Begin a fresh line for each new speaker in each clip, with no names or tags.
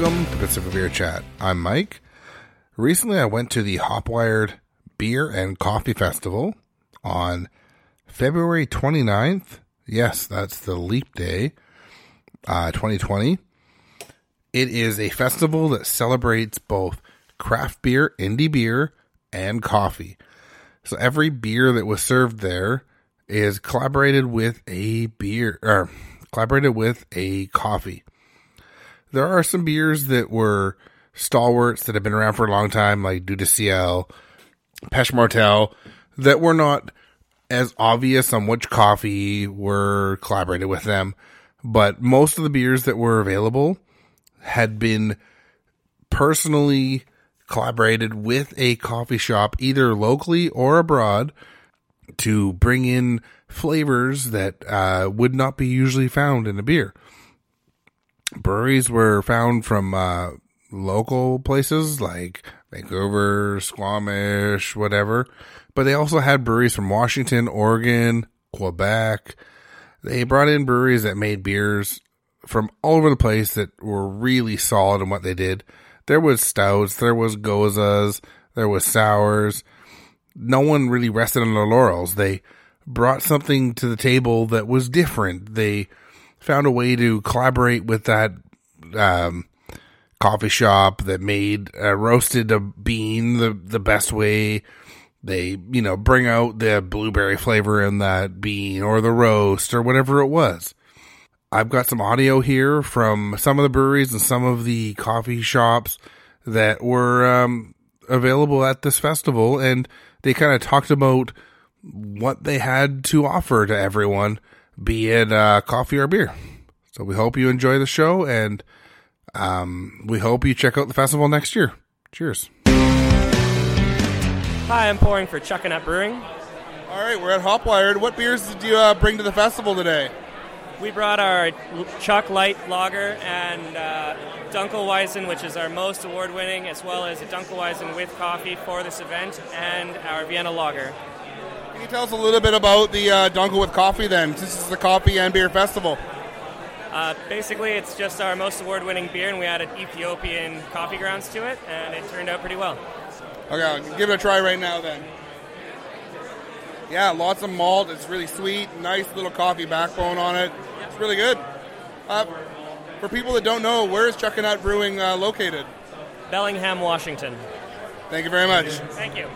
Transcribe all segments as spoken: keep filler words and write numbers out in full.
Welcome to Pacific Beer Chat. I'm Mike. Recently I went to the Hopwired Beer and Coffee Festival on February twenty-ninth. Yes, that's the leap day, uh, twenty twenty. It is a festival that celebrates both craft beer, indie beer, and coffee. So every beer that was served there is collaborated with a beer, or collaborated with a coffee. There are some beers that were stalwarts that have been around for a long time, like Dieu du Ciel, Pêche Mortelle, that were not as obvious on which coffee were collaborated with them. But most of the beers that were available had been personally collaborated with a coffee shop, either locally or abroad, to bring in flavors that uh, would not be usually found in a beer. Breweries were found from uh, local places like Vancouver, Squamish, whatever. But they also had breweries from Washington, Oregon, Quebec. They brought in breweries that made beers from all over the place that were really solid in what they did. There was stouts, there was gozas, there was sours. No one really rested on their laurels. They brought something to the table that was different. They found a way to collaborate with that um, coffee shop that made uh, roasted a bean the, the best way. They, you know, bring out the blueberry flavor in that bean or the roast or whatever it was. I've got some audio here from some of the breweries and some of the coffee shops that were um, available at this festival, and they kind of talked about what they had to offer to everyone, be it uh, coffee or beer. So we hope you enjoy the show, and um, we hope you check out the festival next year. Cheers.
Hi, I'm pouring for Chuck and Nut Brewing.
All right, we're at Hopwired. What beers did you uh, bring to the festival today?
We brought our Chuck Light Lager and uh, Dunkelweizen, which is our most award-winning, as well as a Dunkelweizen with coffee for this event, and our Vienna Lager.
Can you tell us a little bit about the uh, Dunkel with coffee then? This is the coffee and beer festival.
Uh, basically, it's just our most award-winning beer, and we added Ethiopian coffee grounds to it, and it turned out pretty well.
Okay, I'll give it a try right now then. Yeah, lots of malt. It's really sweet. Nice little coffee backbone on it. It's really good. Uh, for people that don't know, where is Chuck and Nut Brewing uh, located?
Bellingham, Washington.
Thank you very much.
Thank you.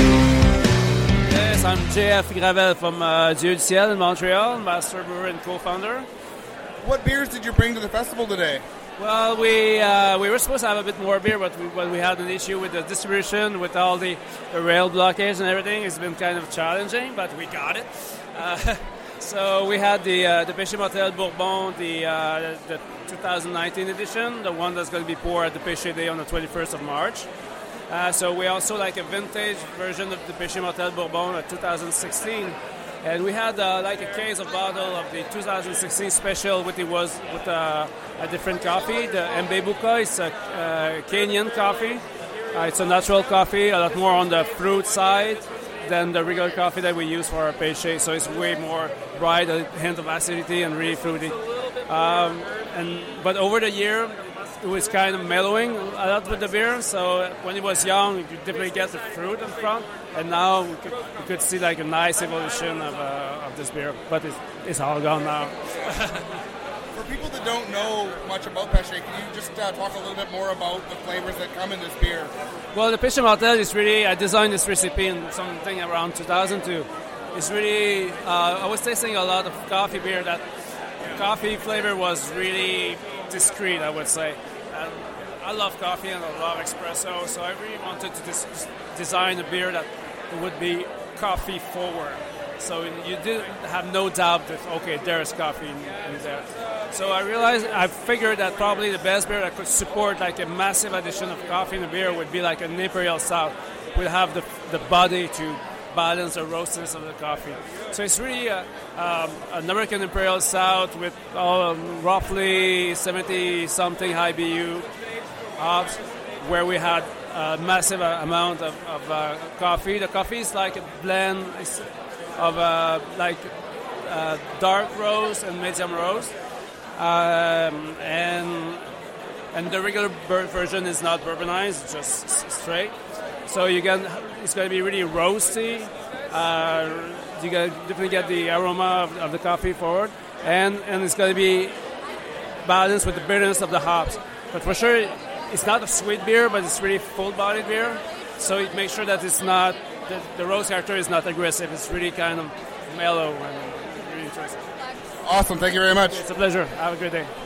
Yes, I'm J F Gravel from uh, Dieu du Ciel in Montreal, master brewer and co-founder.
What beers did you bring to the festival today?
Well, we uh, we were supposed to have a bit more beer, but we, but we had an issue with the distribution, with all the, the rail blockades and everything. It's been kind of challenging, but we got it. Uh, so we had the uh, the Pêche Mortelle Bourbon, the uh, the two thousand nineteen edition, the one that's going to be poured at the Pêche Day on the twenty-first of March. Uh, so we also like a vintage version of the Pêche Mortelle Bourbon of two thousand sixteen. And we had uh, like a case of bottle of the two thousand sixteen special, which it was with uh, a different coffee. The Mbebuka is a uh, Kenyan coffee. Uh, it's a natural coffee, a lot more on the fruit side than the regular coffee that we use for our pêche. So it's way more bright, a hint of acidity, and really fruity. Um, and but over the year, it was kind of mellowing a lot with the beer. So when it was young, you could definitely get the fruit in front. And now we could, we could see like a nice evolution of, uh, of this beer. But it's, it's all gone now.
For people that don't know much about Pêche, can you just uh, talk a little bit more about the flavors that come in this beer?
Well, the Pêche Mortelle is really, I designed this recipe in something around two thousand two. It's really, uh, I was tasting a lot of coffee beer. That coffee flavor was really discreet, I would say. And I love coffee and I love espresso, so I really wanted to dis- design a beer that would be coffee forward. So you did have no doubt that, okay, there is coffee in, in there. So I realized, I figured that probably the best beer that could support like a massive addition of coffee in the beer would be like an Imperial Stout. Would have the the body to balance the roastness of the coffee. So it's really a, um, an American Imperial Stout with um, roughly seventy-something high B U hops, where we had a massive amount of, of uh, coffee. The coffee is like a blend of uh, like uh, dark roast and medium roast. Um, and and the regular bur- version is not bourbonized, it's just s- straight. So you get it's going to be really roasty. Uh, you can definitely get the aroma of, of the coffee forward, and and it's going to be balanced with the bitterness of the hops. But for sure, it's not a sweet beer, but it's really full-bodied beer. So it makes sure that it's not the, the roast character is not aggressive. It's really kind of mellow and really interesting.
Awesome. Thank you very much.
It's a pleasure. Have a good day.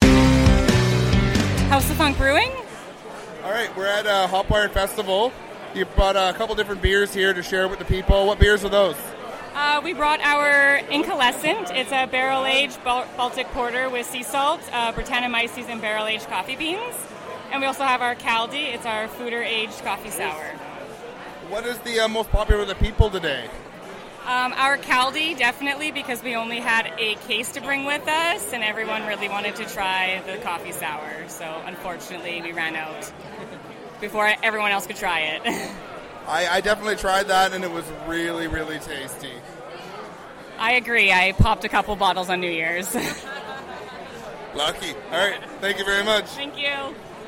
House of Funk Brewing.
All right, we're at a Hopwired Festival. You brought a couple different beers here to share with the people. What beers are those?
Uh, we brought our Incalescent. It's a barrel-aged Bal- Baltic Porter with sea salt, uh, Brettanomyces, and barrel-aged coffee beans. And we also have our Caldi. It's our foeder-aged coffee sour.
What is the uh, most popular with the people today?
Um, our Caldi, definitely, because we only had a case to bring with us, and everyone really wanted to try the coffee sour. So, unfortunately, we ran out before everyone else could try it.
I, I definitely tried that, and it was really, really tasty.
I agree. I popped a couple bottles on New Year's.
Lucky. All right. Thank you very much.
Thank you.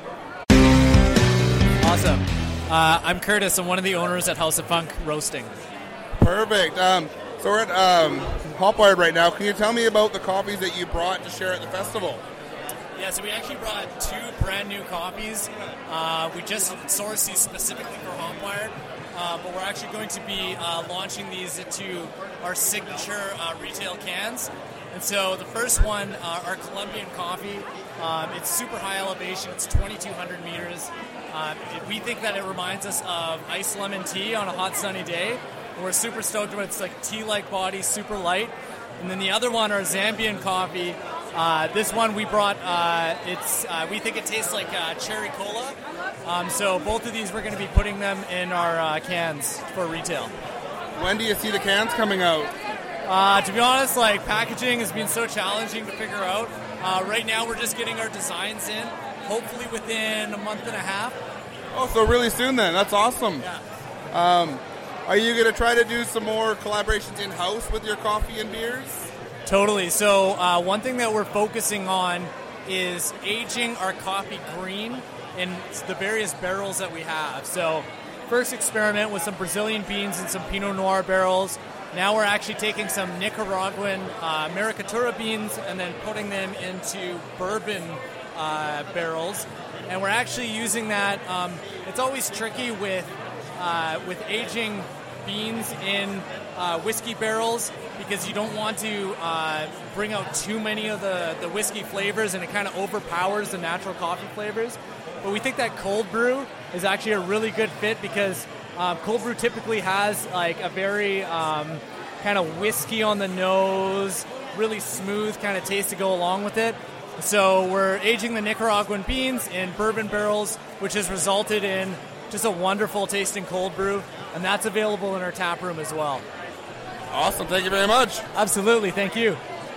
Awesome. Uh, I'm Curtis. I'm one of the owners at House of Funk Roasting.
Perfect. Um, so we're at um, Hopwired right now. Can you tell me about the coffees that you brought to share at the festival?
Yeah, so we actually brought two brand new coffees. Uh, we just sourced these specifically for Hopwired, uh, but we're actually going to be uh, launching these into our signature uh, retail cans. And so the first one, uh, our Colombian coffee, um, it's super high elevation. It's twenty-two hundred meters. Um, it, we think that it reminds us of iced lemon tea on a hot sunny day. We're super stoked when it's like tea-like body, super light. And then the other one, our Zambian coffee. Uh, this one we brought. Uh, it's uh, we think it tastes like uh, cherry cola. Um, so both of these we're going to be putting them in our uh, cans for retail.
When do you see the cans coming out?
Uh, to be honest, like packaging has been so challenging to figure out. Uh, right now we're just getting our designs in. Hopefully within a month and a half.
Oh, so really soon then. That's awesome.
Yeah.
Um, are you going to try to do some more collaborations in-house with your coffee and beers?
Totally. So uh, one thing that we're focusing on is aging our coffee green in the various barrels that we have. So first experiment with some Brazilian beans and some Pinot Noir barrels. Now we're actually taking some Nicaraguan uh, Maricatura beans and then putting them into bourbon uh, barrels. And we're actually using that. Um, it's always tricky with uh, with aging beans in uh, whiskey barrels because you don't want to uh, bring out too many of the, the whiskey flavors, and it kind of overpowers the natural coffee flavors. But we think that cold brew is actually a really good fit because um, cold brew typically has like a very um, kind of whiskey on the nose, really smooth kind of taste to go along with it. So we're aging the Nicaraguan beans in bourbon barrels, which has resulted in just a wonderful tasting cold brew, and that's available in our tap room as well.
Awesome. Thank you very much.
Absolutely. Thank you.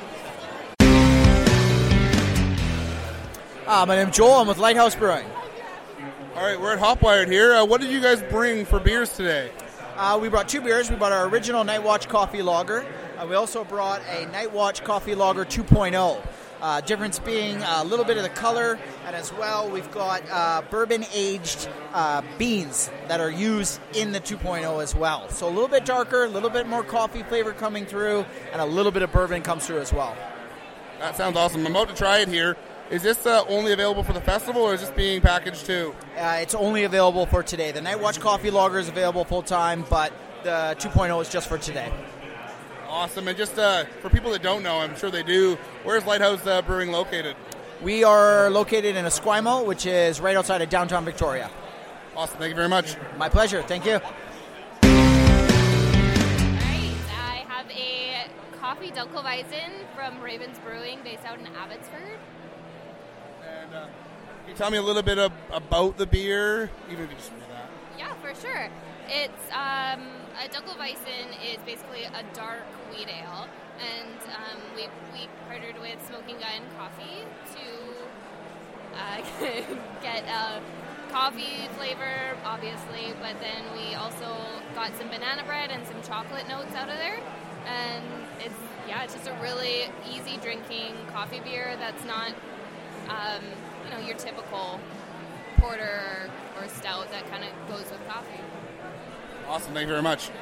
Uh, my name's Joel. I'm with Lighthouse Brewing.
All right, we're at Hopwired here. Uh, what did you guys bring for beers today?
Uh, we brought two beers. We brought our original Night Watch Coffee Lager. Uh, we also brought a Night Watch Coffee Lager two point oh. Uh, difference being a little bit of the color, and as well we've got uh, bourbon-aged uh, beans that are used in the two point oh as well. So a little bit darker, a little bit more coffee flavor coming through, and a little bit of bourbon comes through as well.
That sounds awesome. I'm about to try it here. Is this uh, only available for the festival, or is this being packaged too?
Uh, it's only available for today. The Night Watch Coffee Lager is available full-time, but the two point oh is just for today.
Awesome. And just uh, for people that don't know, I'm sure they do, where's Lighthouse uh, Brewing located?
We are located in Esquimalt, which is right outside of downtown Victoria.
Awesome. Thank you very much.
My pleasure. Thank you.
All right. I have a coffee Dunkelweizen from Ravens Brewing based out in Abbotsford.
And uh, can you tell me a little bit of, about the beer? Even if you just read that.
Yeah, for sure. It's um, a Dunkelweizen is basically a dark wheat ale, and um, we we partnered with Smoking Gun Coffee to uh, get a coffee flavor, obviously, but then we also got some banana bread and some chocolate notes out of there, and it's yeah, it's just a really easy drinking coffee beer that's not um, you know, your typical porter or, or stout that kind of goes with coffee.
Awesome. Thank you very much.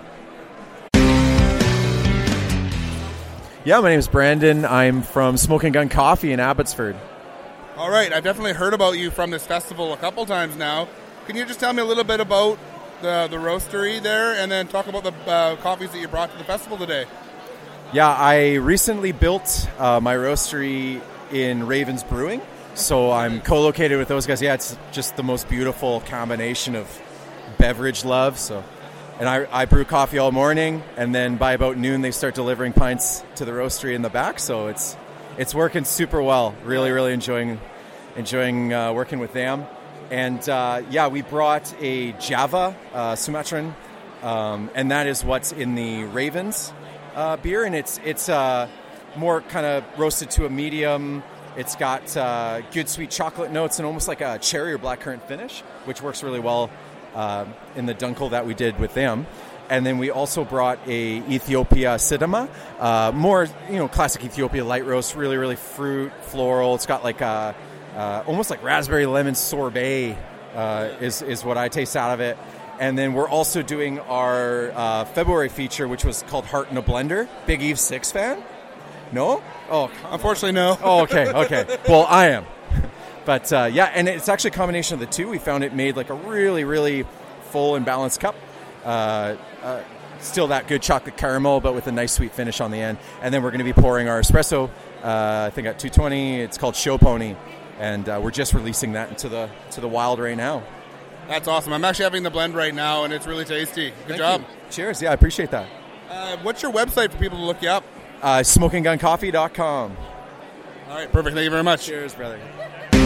Yeah, my name is Brandon. I'm from Smoking Gun Coffee in Abbotsford.
All right. I've definitely heard about you from this festival a couple times now. Can you just tell me a little bit about the, the roastery there and then talk about the uh, coffees that you brought to the festival today?
Yeah, I recently built uh, my roastery in Ravens Brewing. So I'm co-located with those guys. Yeah, it's just the most beautiful combination of beverage love. So, and I, I brew coffee all morning, and then by about noon they start delivering pints to the roastery in the back. So it's it's working super well. Really, really enjoying enjoying uh, working with them. And uh, yeah, we brought a Java uh, Sumatran, um, and that is what's in the Ravens uh, beer, and it's it's uh, more kind of roasted to a medium. It's got uh, good sweet chocolate notes and almost like a cherry or blackcurrant finish, which works really well uh, in the Dunkel that we did with them. And then we also brought a Ethiopia Sidama, uh, more you know classic Ethiopia light roast, really really fruit floral. It's got like a uh, almost like raspberry lemon sorbet uh, is is what I taste out of it. And then we're also doing our uh, February feature, which was called Heart in a Blender. Big Eve Six fan? No? Oh,
unfortunately, no.
Oh, okay, okay. Well, I am. But, uh, yeah, and it's actually a combination of the two. We found it made like a really, really full and balanced cup. Uh, uh, still that good chocolate caramel, but with a nice sweet finish on the end. And then we're going to be pouring our espresso, uh, I think at two twenty. It's called Show Pony. And uh, we're just releasing that into the to the wild right now.
That's awesome. I'm actually having the blend right now, and it's really tasty. Good
Thank
job.
you. Cheers. Yeah, I appreciate that.
Uh, what's your website for people to look you up?
Uh, smoking gun coffee dot com.
All right, perfect. Thank you very much.
Cheers, brother.
Say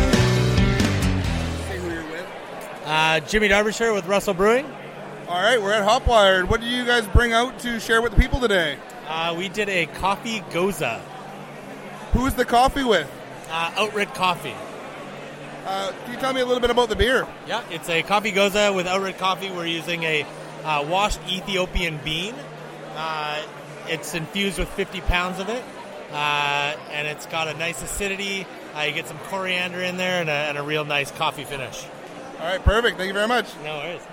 who you're with.
Uh, Jimmy Derbyshire with Russell Brewing.
All right, we're at Hopwired. What did you guys bring out to share with the people today?
Uh, we did a coffee goza.
Who's the coffee with?
Uh, Outrid Coffee.
Uh, can you tell me a little bit about the beer?
Yeah, it's a coffee goza with Outrid Coffee. We're using a uh, washed Ethiopian bean. Uh, it's infused with fifty pounds of it, uh, and it's got a nice acidity. Uh, you get some coriander in there and a, and a real nice coffee finish.
All right, perfect. Thank you very much.
No worries.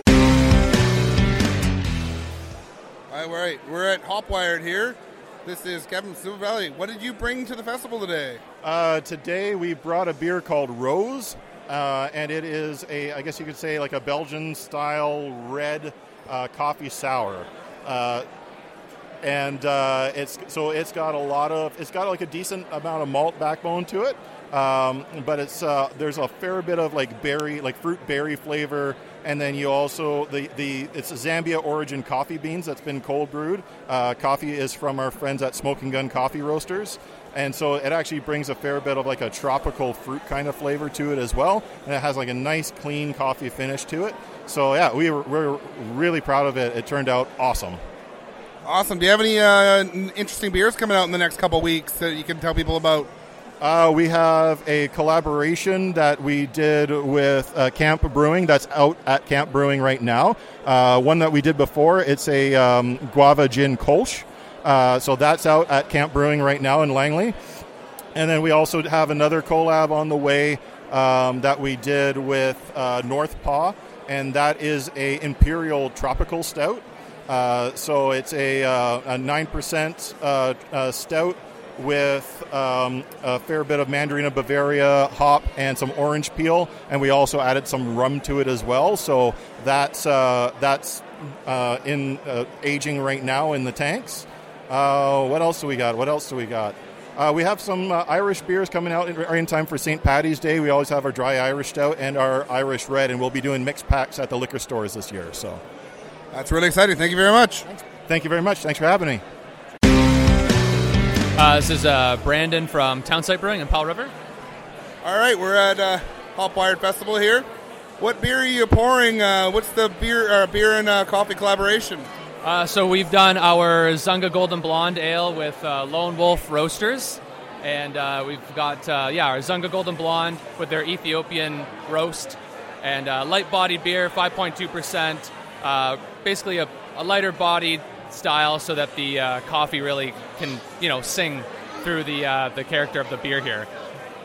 All right, we're at Hopwired here. This is Kevin from Silver Valley. What did you bring to the festival today?
Uh, today we brought a beer called Rose, uh, and it is a, I guess you could say, like a Belgian-style red uh, coffee sour. Uh, and uh, it's so it's got a lot of, it's got like a decent amount of malt backbone to it, um, but it's uh, there's a fair bit of like berry, like fruit berry flavor. And then you also, the, the it's a Zambia origin coffee beans that's been cold brewed. Uh, coffee is from our friends at Smoking Gun Coffee Roasters. And so it actually brings a fair bit of like a tropical fruit kind of flavor to it as well. And it has like a nice clean coffee finish to it. So yeah, we were, we were really proud of it. It turned out awesome.
Awesome. Do you have any uh, interesting beers coming out in the next couple weeks that you can tell people about?
Uh, we have a collaboration that we did with uh, Camp Brewing that's out at Camp Brewing right now. Uh, one that we did before, it's a um, guava gin kolsch. Uh, so that's out at Camp Brewing right now in Langley. And then we also have another collab on the way um, that we did with uh, North Paw, and that is a Imperial Tropical Stout. Uh, so it's a, uh, a nine percent uh, uh, stout with um, a fair bit of Mandarina Bavaria hop and some orange peel, and we also added some rum to it as well. So that's uh, that's uh, in uh, aging right now in the tanks. Uh, what else do we got? What else do we got? Uh, we have some uh, Irish beers coming out in, in time for Saint Paddy's Day. We always have our dry Irish stout and our Irish red, and we'll be doing mixed packs at the liquor stores this year. So
that's really exciting. Thank you very much.
Thanks. Thank you very much. Thanks for having me.
Uh, this is uh, Brandon from Townsite Brewing in Powell River.
All right, we're at uh, Hopwired Festival here. What beer are you pouring? Uh, what's the beer uh, beer and uh, coffee collaboration?
Uh, so we've done our Zunga Golden Blonde Ale with uh, Lone Wolf Roasters, and uh, we've got uh, yeah our Zunga Golden Blonde with their Ethiopian roast, and uh, light-bodied beer, five point two percent, uh, basically a, a lighter-bodied style so that the uh, coffee really can, you know, sing through the uh, the character of the beer here.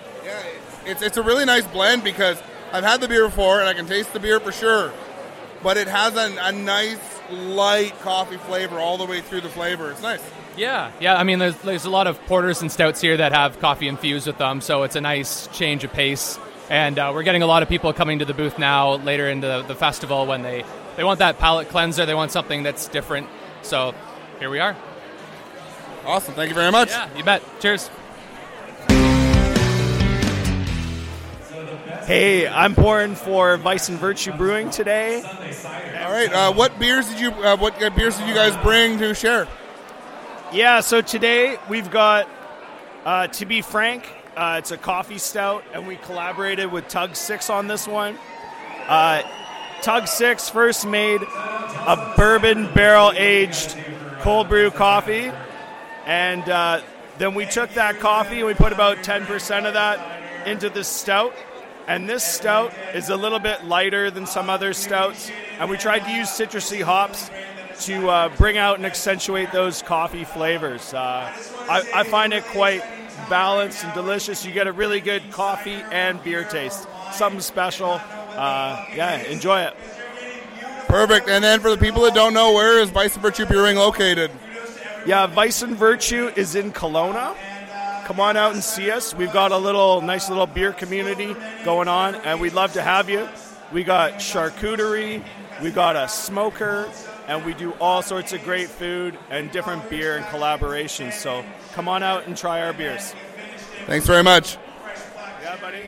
it's it's a really nice blend because I've had the beer before and I can taste the beer for sure, but it has a, a nice light coffee flavor all the way through the flavor. It's nice.
Yeah, yeah. I mean, there's there's a lot of porters and stouts here that have coffee infused with them, so it's a nice change of pace. And uh, we're getting a lot of people coming to the booth now later into the, the festival when they, they want that palate cleanser. They want something that's different. So here we are.
Awesome. Thank you very much.
Yeah, you bet. Cheers.
Hey, I'm pouring for Vice and Virtue Brewing today.
All right. Uh, what beers did you uh, what beers did you guys bring to share?
Yeah, so today we've got, uh, to be frank, uh, it's a coffee stout, and we collaborated with Tug Six on this one. Uh, Tug Six first made a bourbon barrel-aged cold brew coffee, and uh, then we took that coffee and we put about ten percent of that into this stout. And this stout is a little bit lighter than some other stouts, and we tried to use citrusy hops to uh, bring out and accentuate those coffee flavors. Uh, I, I find it quite balanced and delicious. You get a really good coffee and beer taste. Something special. Uh, yeah, enjoy it.
Perfect. And then for the people that don't know, where is Vice and Virtue Brewing located?
Yeah, Vice and Virtue is in Kelowna. Come on out and see us. We've got a little nice little beer community going on, and we'd love to have you. We got charcuterie, we got a smoker, and we do all sorts of great food and different beer and collaborations. So come on out and try our beers.
Thanks very much.
Yeah, buddy.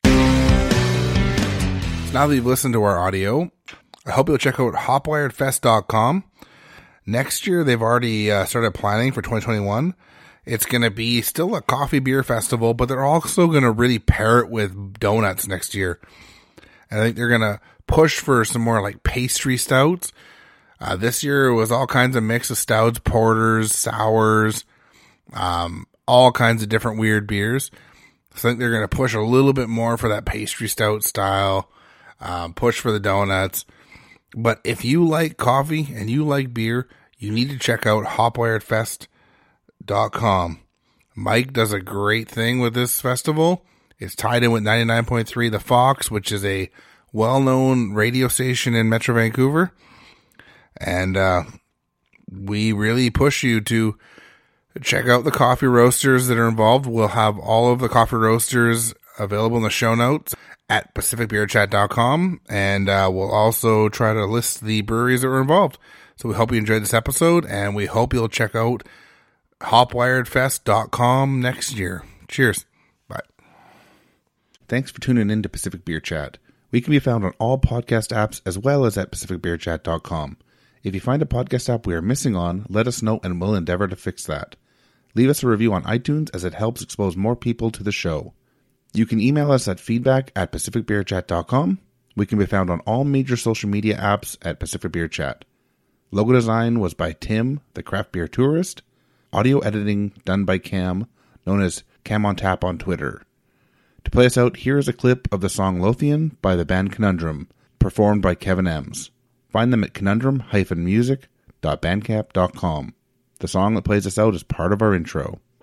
So now that you've listened to our audio, I hope you'll check out hopwired fest dot com. Next year, they've already uh, started planning for twenty twenty-one. It's going to be still a coffee beer festival, but they're also going to really pair it with donuts next year. And I think they're going to push for some more like pastry stouts. Uh, this year it was all kinds of mix of stouts, porters, sours, um, all kinds of different weird beers. So I think they're going to push a little bit more for that pastry stout style, um, push for the donuts. But if you like coffee and you like beer, you need to check out hopwired fest dot com. Mike does a great thing with this festival. It's tied in with ninety-nine point three The Fox, which is a well-known radio station in Metro Vancouver. And uh, we really push you to check out the coffee roasters that are involved. We'll have all of the coffee roasters available in the show notes at pacific beer chat dot com. And uh, we'll also try to list the breweries that were involved. So we hope you enjoyed this episode, and we hope you'll check out hopwired fest dot com next year. Cheers. Bye. Thanks for tuning in to Pacific Beer Chat. We can be found on all podcast apps as well as at pacific beer chat dot com. If you find a podcast app we are missing on, let us know and we'll endeavor to fix that. Leave us a review on iTunes as it helps expose more people to the show. You can email us at feedback at pacific beer chat dot com. We can be found on all major social media apps at Pacific Beer Chat. Logo design was by Tim, the craft beer tourist. Audio editing done by Cam, known as Cam on Tap on Twitter. To play us out, here is a clip of the song Lothian by the band Conundrum, performed by Kevin Ems. Find them at conundrum dash music dot bandcamp dot com. The song that plays us out is part of our intro.